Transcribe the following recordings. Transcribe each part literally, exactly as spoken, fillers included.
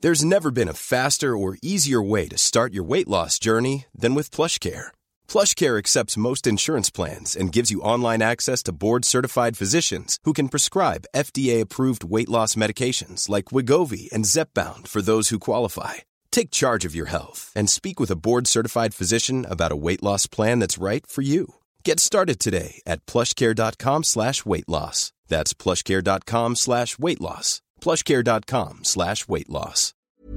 There's never been a faster or easier way to start your weight loss journey than with PlushCare. PlushCare accepts most insurance plans and gives you online access to board-certified physicians who can prescribe F D A-approved weight loss medications like Wegovy and Zepbound for those who qualify. Take charge of your health and speak with a board-certified physician about a weight loss plan that's right for you. Get started today at plushcare.com slash weight loss. That's plushcare.com slash weight loss. plushcare.com slash weight loss.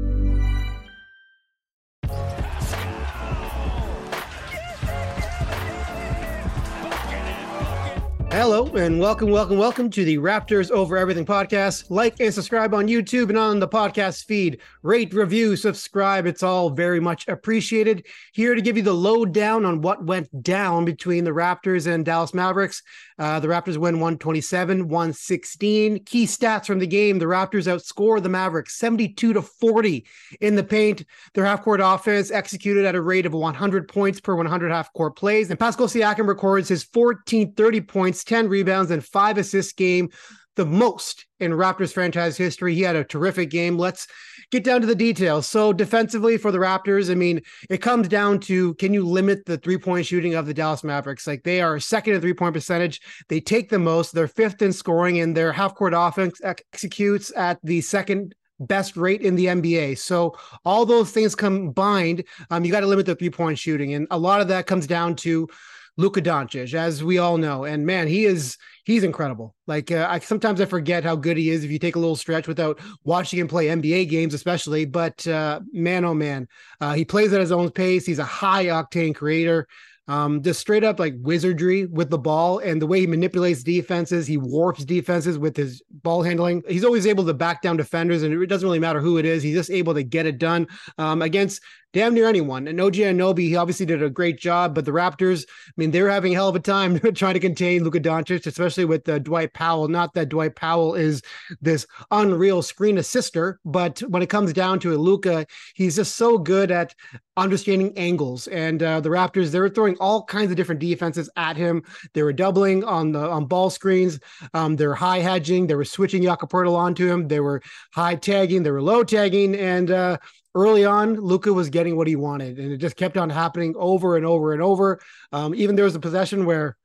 Hello, and welcome, welcome, welcome to the Raptors Over Everything podcast. Like and subscribe on YouTube and on the podcast feed. Rate, review, subscribe. It's all very much appreciated. Here to give you the lowdown on what went down between the Raptors and Dallas Mavericks. Uh, the Raptors win one twenty-seven, one sixteen. Key stats from the game. The Raptors outscored the Mavericks seventy-two to forty in the paint. Their half-court offense executed at a rate of one hundred points per one hundred half-court plays. And Pascal Siakam records his fourteen thirty points, ten rebounds, and five assists game, the most in Raptors franchise history. He had a terrific game. Let's get down to the details. So defensively for the Raptors, I mean, it comes down to, can you limit the three-point shooting of the Dallas Mavericks? Like, they are second in three-point percentage. They take the most. They're fifth in scoring, and their half-court offense ex- executes at the second best rate in the N B A. So all those things combined, um, you got to limit the three-point shooting. And a lot of that comes down to Luka Doncic, as we all know. And man, he is, he's incredible. Like uh, I sometimes I forget how good he is if you take a little stretch without watching him play N B A games, especially. But uh, man, oh man, uh, he plays at his own pace. He's a high octane creator. Um, just straight up like wizardry with the ball, and the way he manipulates defenses, he warps defenses with his ball handling. He's always able to back down defenders, and it doesn't really matter who it is. He's just able to get it done um, against damn near anyone. And O G Anunoby, he obviously did a great job, but the Raptors, I mean, they were having a hell of a time trying to contain Luka Doncic, especially with uh, Dwight Powell. Not that Dwight Powell is this unreal screen assister, but when it comes down to it, Luka, he's just so good at understanding angles. And uh, the Raptors, they were throwing all kinds of different defenses at him. They were doubling on the on ball screens. Um, they were high hedging. They were switching Jakob Poeltl onto him. They were high tagging. They were low tagging. And uh, early on, Luka was getting what he wanted, and it just kept on happening over and over and over. Um, even there was a possession where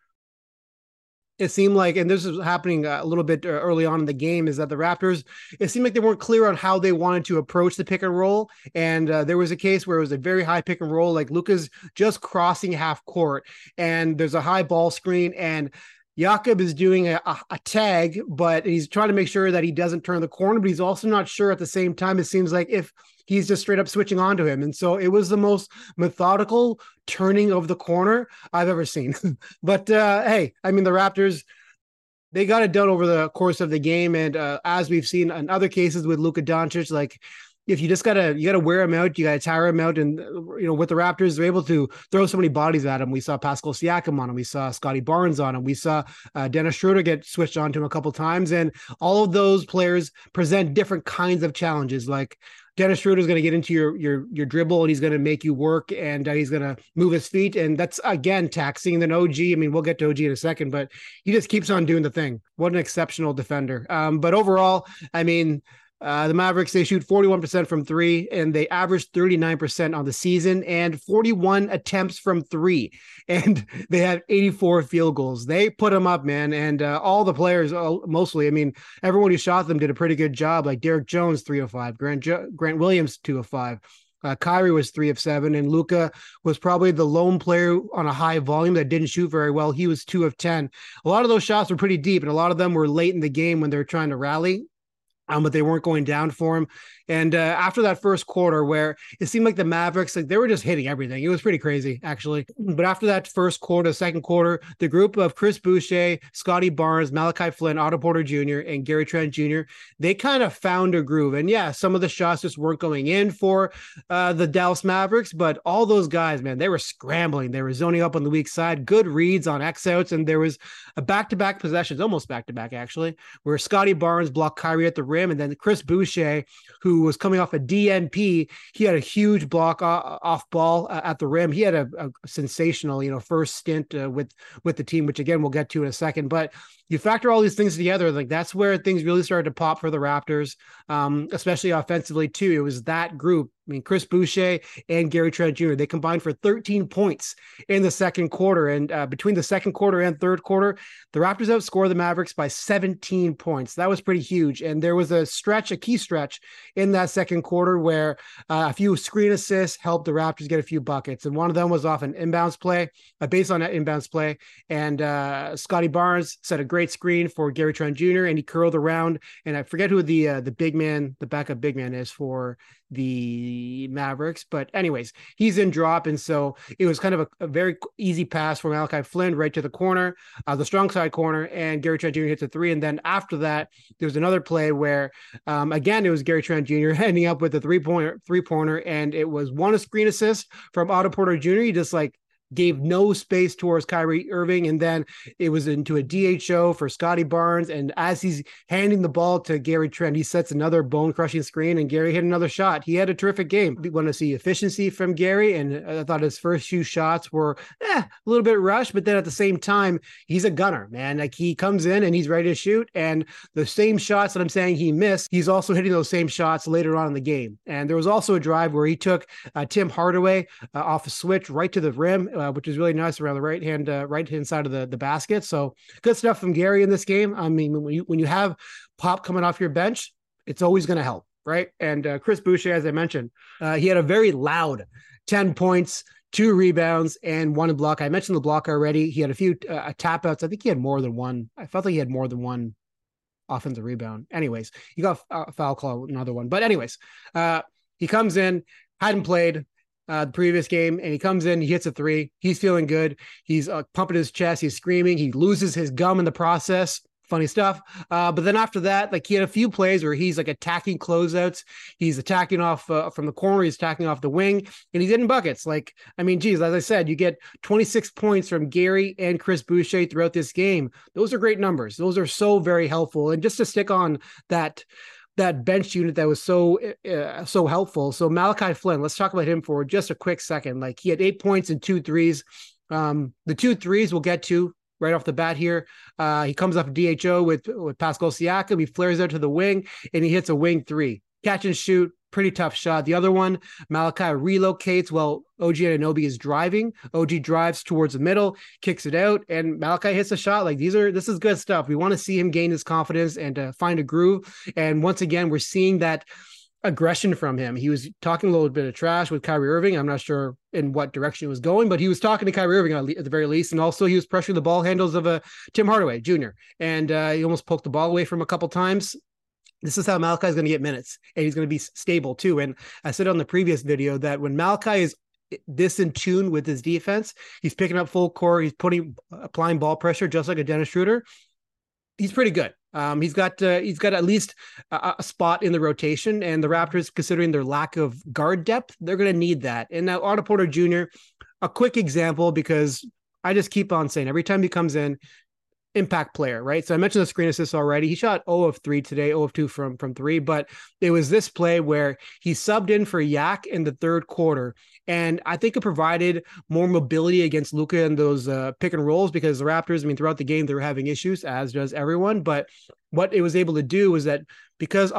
it seemed like, and this was happening a little bit early on in the game, is that the Raptors, it seemed like they weren't clear on how they wanted to approach the pick and roll. And uh, there was a case where it was a very high pick and roll, like Luka's just crossing half court, and there's a high ball screen, and Jakob is doing a, a, a tag, but he's trying to make sure that he doesn't turn the corner, but he's also not sure at the same time. It seems like if he's just straight up switching on to him. And so it was the most methodical turning of the corner I've ever seen. But uh, hey, I mean, the Raptors, they got it done over the course of the game. And uh, as we've seen in other cases with Luka Doncic, like, if you just gotta, you gotta wear him out, you gotta tire him out. And, you know, with the Raptors, they're able to throw so many bodies at him. We saw Pascal Siakam on him. We saw Scotty Barnes on him. We saw uh, Dennis Schroeder get switched on to him a couple times. And all of those players present different kinds of challenges. Like Dennis Schroeder is going to get into your, your, your dribble, and he's going to make you work, and uh, he's going to move his feet. And that's, again, taxing. And then O G, I mean, we'll get to O G in a second, but he just keeps on doing the thing. What an exceptional defender. Um, but overall, I mean, Uh, the Mavericks, they shoot forty-one percent from three, and they average thirty-nine percent on the season, and forty-one attempts from three, and they have eighty-four field goals. They put them up, man, and uh, all the players, all, mostly, I mean, everyone who shot them did a pretty good job, like Derek Jones, three of five, Grant, jo- Grant Williams, two of five, uh, Kyrie was three of seven, and Luka was probably the lone player on a high volume that didn't shoot very well. He was two of ten. A lot of those shots were pretty deep, and a lot of them were late in the game when they were trying to rally. Um, but they weren't going down for him. And uh, after that first quarter, where it seemed like the Mavericks, like they were just hitting everything. It was pretty crazy, actually. But after that first quarter, second quarter, the group of Chris Boucher, Scotty Barnes, Malachi Flynn, Otto Porter Junior, and Gary Trent Junior, they kind of found a groove. And yeah, some of the shots just weren't going in for uh, the Dallas Mavericks, but all those guys, man, they were scrambling. They were zoning up on the weak side, good reads on X-outs, and there was a back-to-back possessions, almost back-to-back, actually, where Scotty Barnes blocked Kyrie at the rim, rim. And then Chris Boucher, who was coming off a D N P, he had a huge block off ball at the rim. He had a, a sensational, you know, first stint uh, with, with the team, which again, we'll get to in a second. But you factor all these things together, like that's where things really started to pop for the Raptors, um, especially offensively too. It was that group. I mean, Chris Boucher and Gary Trent Junior, they combined for thirteen points in the second quarter. And uh, between the second quarter and third quarter, the Raptors outscored the Mavericks by seventeen points. That was pretty huge. And there was a stretch, a key stretch in that second quarter where uh, a few screen assists helped the Raptors get a few buckets. And one of them was off an inbounds play, a base on that inbounds play. And uh, Scotty Barnes set a great screen for Gary Trent Junior and he curled around. And I forget who the uh, the big man, the backup big man is for the Mavericks, but anyways, he's in drop, and so it was kind of a, a very easy pass for Malachi Flynn right to the corner, uh, the strong side corner, and Gary Trent Junior hits a three. And then after that, there was another play where, um, again, it was Gary Trent Junior ending up with a three pointer, three pointer, and it was one a screen assist from Otto Porter Junior He just like gave no space towards Kyrie Irving. And then it was into a D H O for Scotty Barnes. And as he's handing the ball to Gary Trent, he sets another bone crushing screen and Gary hit another shot. He had a terrific game. We want to see efficiency from Gary. And I thought his first few shots were eh, a little bit rushed, but then at the same time, he's a gunner, man. Like he comes in and he's ready to shoot. And the same shots that I'm saying he missed, he's also hitting those same shots later on in the game. And there was also a drive where he took uh, Tim Hardaway uh, off a switch right to the rim, Uh, which is really nice around the right hand, uh, right hand side of the, the basket. So good stuff from Gary in this game. I mean, when you, when you have Pop coming off your bench, it's always going to help. Right. And uh, Chris Boucher, as I mentioned, uh, he had a very loud ten points, two rebounds and one block. I mentioned the block already. He had a few uh, tap outs. I think he had more than one. I felt like he had more than one offensive rebound. Anyways, he got a foul call, another one. But anyways, uh, he comes in, hadn't played Uh, the previous game, and he comes in, he hits a three. He's feeling good. He's uh, pumping his chest. He's screaming. He loses his gum in the process. Funny stuff. Uh, but then after that, like he had a few plays where he's like attacking closeouts. He's attacking off uh, from the corner. He's attacking off the wing, and he's hitting buckets. Like, I mean, geez, as I said, you get twenty-six points from Gary and Chris Boucher throughout this game. Those are great numbers. Those are so very helpful. And just to stick on that, that bench unit that was so uh, so helpful. So Malachi Flynn, let's talk about him for just a quick second. Like he had eight points and two threes. Um, the two threes we'll get to right off the bat here. Uh, he comes up D H O with, with Pascal Siakam. He flares out to the wing and he hits a wing three. Catch and shoot. Pretty tough shot. The other one, Malachi relocates while O G Anunoby is driving. O G drives towards the middle, kicks it out, and Malachi hits a shot. Like these are, this is good stuff. We want to see him gain his confidence and uh, find a groove. And once again, we're seeing that aggression from him. He was talking a little bit of trash with Kyrie Irving. I'm not sure in what direction it was going, but he was talking to Kyrie Irving at the very least. And also he was pressuring the ball handles of a Tim Hardaway Junior And uh, he almost poked the ball away from a couple times. This is how Malachi is going to get minutes, and he's going to be stable too. And I said on the previous video that when Malachi is this in tune with his defense, he's picking up full court, he's putting, applying ball pressure just like a Dennis Schroeder. He's pretty good. Um, he's got uh, he's got at least a, a spot in the rotation, and the Raptors, considering their lack of guard depth, they're going to need that. And now Otto Porter Junior, a quick example, because I just keep on saying every time he comes in, impact player, right? So I mentioned the screen assist already. He shot zero of three today, zero of two from, from three, but it was this play where he subbed in for Yak in the third quarter. And I think it provided more mobility against Luka in those uh, pick and rolls, because the Raptors, I mean, throughout the game, they were having issues, as does everyone. But what it was able to do was that because...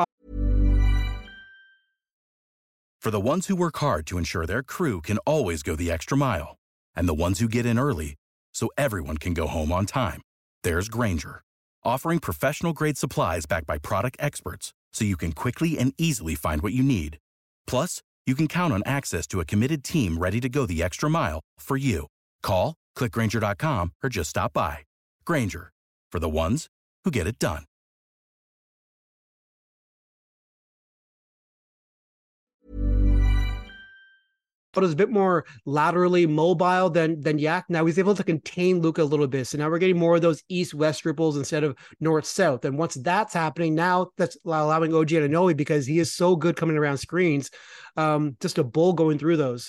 For the ones who work hard to ensure their crew can always go the extra mile, and the ones who get in early so everyone can go home on time, there's Grainger, offering professional-grade supplies backed by product experts so you can quickly and easily find what you need. Plus, you can count on access to a committed team ready to go the extra mile for you. Call, click Grainger dot com, or just stop by. Grainger, for the ones who get it done. But is a bit more laterally mobile than than Yak. Now he's able to contain Luka a little bit. So now we're getting more of those east-west ripples instead of north-south. And once that's happening, now that's allowing O G Anunoby, because he is so good coming around screens, um, just a bull going through those.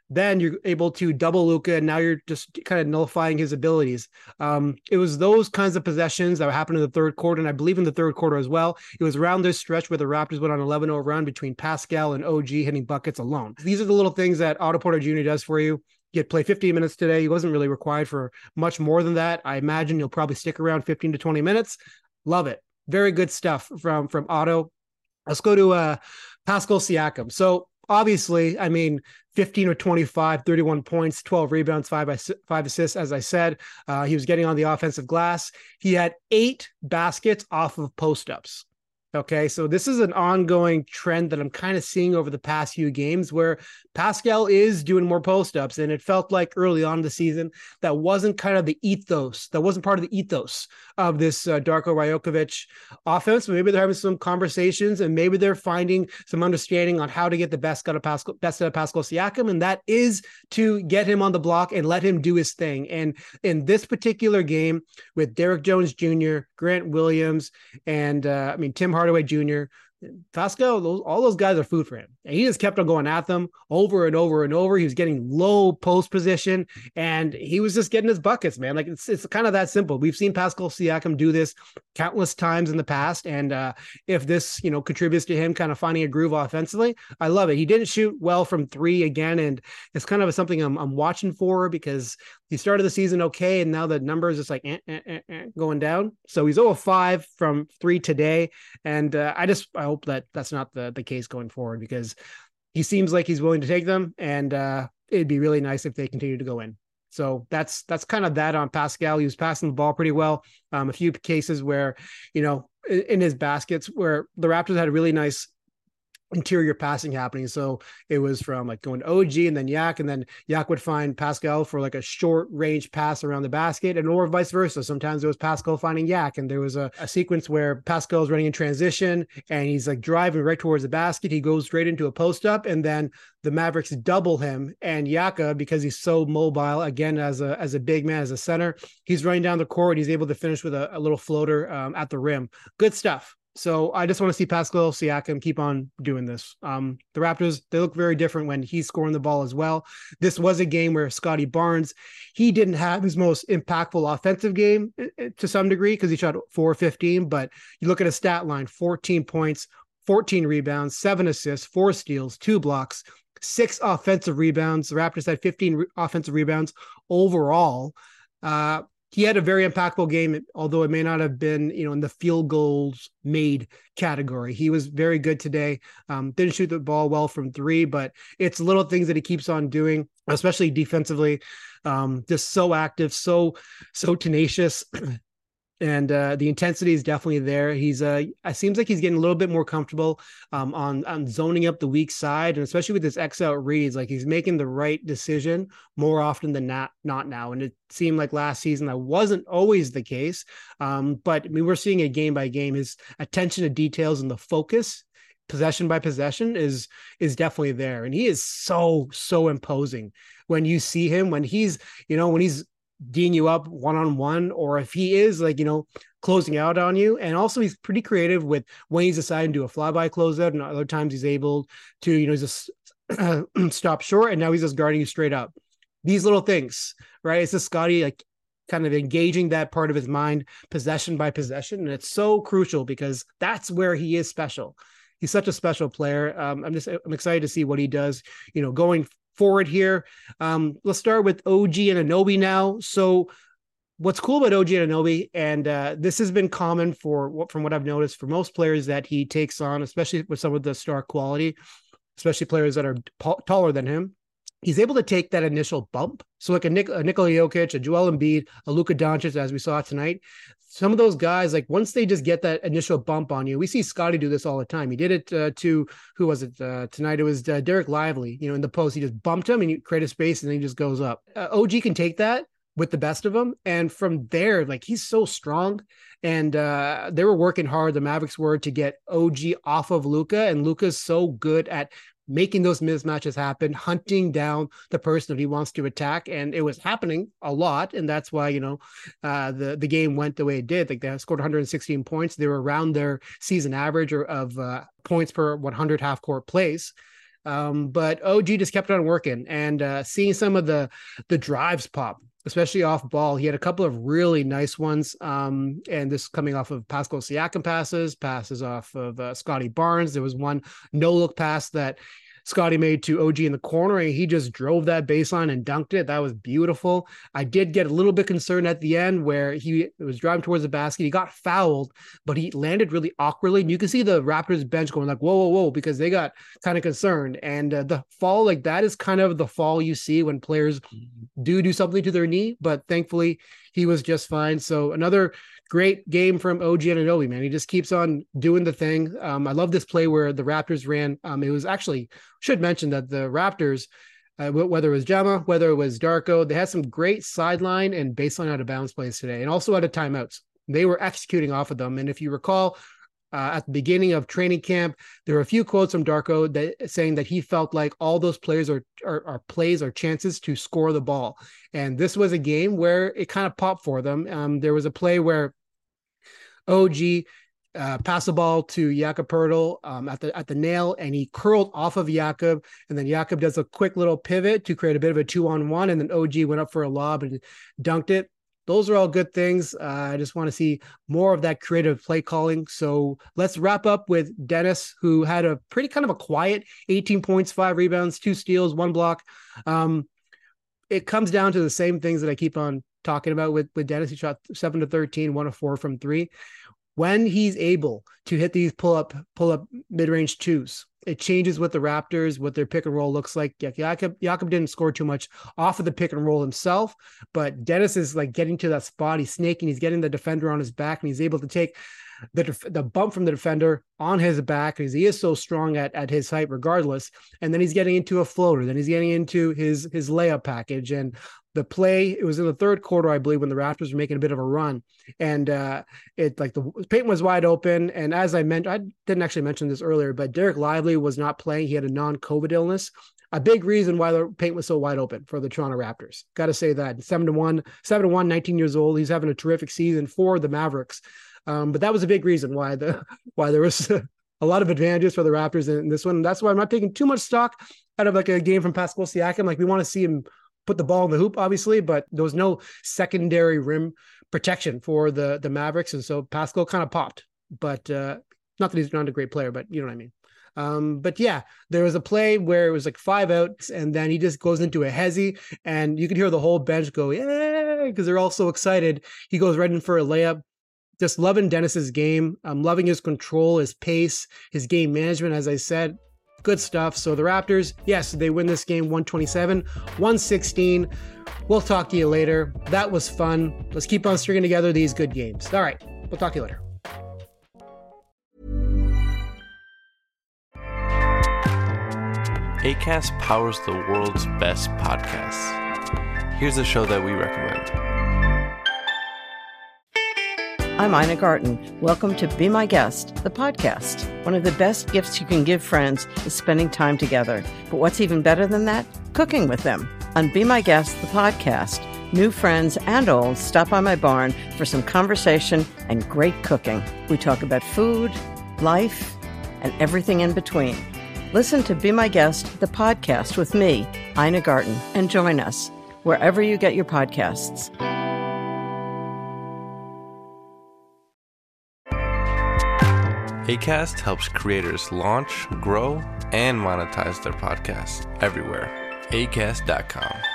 then you're able to double Luka, and now you're just kind of nullifying his abilities. Um, it was those kinds of possessions that happened in the third quarter, and I believe in the third quarter as well. It was around this stretch where the Raptors went on an eleven oh run between Pascal and O G hitting buckets alone. These are the little things that Otto Porter Junior does for you. He had played fifteen minutes today. He wasn't really required for much more than that. I imagine he'll probably stick around fifteen to twenty minutes. Love it. Very good stuff from, from Otto. Let's go to uh, Pascal Siakam. So obviously, I mean, fifteen or twenty-five, thirty-one points, twelve rebounds, five, five assists. As I said, uh, he was getting on the offensive glass. He had eight baskets off of post-ups. Okay, so this is an ongoing trend that I'm kind of seeing over the past few games where Pascal is doing more post-ups, and it felt like early on in the season that wasn't kind of the ethos, that wasn't part of the ethos of this uh, Darko Rajokovic offense. Maybe they're having some conversations, and maybe they're finding some understanding on how to get the best out of Pascal, best out of Pascal Siakam, and that is to get him on the block and let him do his thing. And in this particular game with Derrick Jones Junior, Grant Williams, and uh, I mean Tim Hardaway Junior, Pascal, those, all those guys are food for him. And he just kept on going at them over and over and over. He was getting low post position, and he was just getting his buckets, man. Like it's it's kind of that simple. We've seen Pascal Siakam do this countless times in the past, and uh, if this, you know, contributes to him kind of finding a groove offensively, I love it. He didn't shoot well from three again, and it's kind of something I'm, I'm watching for because he started the season okay, and now the number is just like eh, eh, eh, eh, going down. So he's oh five from three today, and uh, I just I hope that that's not the, the case going forward because he seems like he's willing to take them, and uh, it'd be really nice if they continue to go in. So that's that's kind of that on Pascal. He was passing the ball pretty well. Um, a few cases where, you know, in, in his baskets where the Raptors had a really nice interior passing happening. So it was from like going to O G and then Yak, and then Yak would find Pascal for like a short range pass around the basket, and or vice versa. Sometimes it was Pascal finding Yak, and there was a, a sequence where Pascal is running in transition and he's like driving right towards the basket. He goes straight into a post up, and then the Mavericks double him, and Yaka, because he's so mobile, again, as a as a big man, as a center, he's running down the court. He's able to finish with a, a little floater um, at the rim. Good stuff. So I just want to see Pascal Siakam keep on doing this. Um, the Raptors, they look very different when he's scoring the ball as well. This was a game where Scotty Barnes, he didn't have his most impactful offensive game to some degree because he shot four fifteen, but you look at his stat line, fourteen points, fourteen rebounds, seven assists, four steals, two blocks, six offensive rebounds. The Raptors had fifteen re- offensive rebounds overall. Uh, He had a very impactful game, although it may not have been, you know, in the field goals made category. He was very good today. Um, didn't shoot the ball well from three, but it's little things that he keeps on doing, especially defensively. Um, just so active, so, so tenacious. And uh, the intensity is definitely there. He's uh, it seems like he's getting a little bit more comfortable um, on, on zoning up the weak side, and especially with his X out reads, like he's making the right decision more often than not, not now. And it seemed like last season that wasn't always the case. Um, but I mean, we're seeing it game by game. His attention to details and the focus, possession by possession, is is definitely there. And he is so so imposing when you see him. When he's you know when he's D'ing you up one-on-one, or if he is like, you know, closing out on you. And also he's pretty creative with when he's deciding to do a flyby closeout, and other times he's able to, you know, just uh, stop short, and now he's just guarding you straight up. These little things, right? It's just Scotty like kind of engaging that part of his mind possession by possession. And it's so crucial because that's where he is special. He's such a special player. Um, I'm just, I'm excited to see what he does, you know, going forward here. Um, let's start with O G Anunoby now. So what's cool about O G Anunoby, and uh, this has been common for what, from what I've noticed for most players that he takes on, especially with some of the star quality, especially players that are p- taller than him, he's able to take that initial bump. So like a, Nik- a Nikola Jokic, a Joel Embiid, a Luka Doncic, as we saw tonight, some of those guys, like once they just get that initial bump on you, we see Scotty do this all the time. He did it uh, to, who was it uh, tonight? It was uh, Derek Lively, you know, in the post, he just bumped him and he created space and then he just goes up. Uh, O G can take that with the best of them. And from there, like he's so strong, and uh, they were working hard. The Mavericks were to get O G off of Luka, and Luka's so good at making those mismatches happen, hunting down the person that he wants to attack. And it was happening a lot. And that's why, you know, uh, the, the game went the way it did. Like they scored one hundred sixteen points. They were around their season average of uh, points per one hundred half court plays. Um, but O G just kept on working, and uh, seeing some of the the drives pop, especially off ball. He had a couple of really nice ones. Um, and this coming off of Pascal Siakam passes, passes off of uh, Scotty Barnes. There was one no look pass that Scotty made to O G in the corner, and he just drove that baseline and dunked it. That was beautiful. I did get a little bit concerned at the end where he was driving towards the basket. He got fouled, but he landed really awkwardly. And you can see the Raptors bench going like, whoa, whoa, whoa, because they got kind of concerned. And uh, the fall like that is kind of the fall you see when players do do something to their knee, but thankfully he was just fine. So another great game from O G Anunoby, man. He just keeps on doing the thing. Um, I love this play where the Raptors ran. Um, it was actually, should mention that the Raptors, uh, whether it was Gemma, whether it was Darko, they had some great sideline and baseline out of bounds plays today, and also out of timeouts. They were executing off of them. And if you recall, uh, at the beginning of training camp, there were a few quotes from Darko that saying that he felt like all those players are, are, are plays or chances to score the ball. And this was a game where it kind of popped for them. Um, there was a play where O G uh, passed the ball to Jakob Poeltl um, at the at the nail, and he curled off of Jakob, and then Jakob does a quick little pivot to create a bit of a two-on-one, and then O G went up for a lob and dunked it. Those are all good things. Uh, I just want to see more of that creative play calling. So let's wrap up with Dennis, who had a pretty kind of a quiet eighteen points, five rebounds, two steals, one block. Um, it comes down to the same things that I keep on talking about with, with Dennis. He shot seven to thirteen, one of four from three. When he's able to hit these pull up, pull up mid-range twos, it changes what the Raptors, what their pick and roll looks like. Jakob, Jakob didn't score too much off of the pick and roll himself, but Dennis is like getting to that spot. He's snaking, he's getting the defender on his back, and he's able to take the def- the bump from the defender on his back because he is so strong at, at his height regardless. And then he's getting into a floater. Then he's getting into his, his layup package. And the play, it was in the third quarter, I believe, when the Raptors were making a bit of a run. And uh, it like the paint was wide open. And as I mentioned, I didn't actually mention this earlier, but Derek Lively was not playing. He had a non-COVID illness. A big reason why the paint was so wide open for the Toronto Raptors. Got to say that. Seven to one, seven to one, nineteen years old. He's having a terrific season for the Mavericks. Um, but that was a big reason why the why there was a lot of advantages for the Raptors in this one. That's why I'm not taking too much stock out of like a game from Pascal Siakam. Like we want to see him put the ball in the hoop, obviously, but there was no secondary rim protection for the the Mavericks, and so Pascal kind of popped. But uh, not that he's not a great player, but you know what I mean. Um, but yeah, there was a play where it was like five outs, and then he just goes into a hezzy, and you could hear the whole bench go, yeah, because they're all so excited. He goes right in for a layup. Just loving Dennis's game. I'm loving his control, his pace, his game management, as I said. Good stuff. So the Raptors, yes, they win this game one twenty-seven, one sixteen. We'll talk to you later. That was fun. Let's keep on stringing together these good games. All right, we'll talk to you later. Acast powers the world's best podcasts. Here's a show that we recommend. I'm Ina Garten. Welcome to Be My Guest, the podcast. One of the best gifts you can give friends is spending time together. But what's even better than that? Cooking with them. On Be My Guest, the podcast, new friends and old stop by my barn for some conversation and great cooking. We talk about food, life, and everything in between. Listen to Be My Guest, the podcast with me, Ina Garten, and join us wherever you get your podcasts. Acast helps creators launch, grow, and monetize their podcasts everywhere. acast dot com.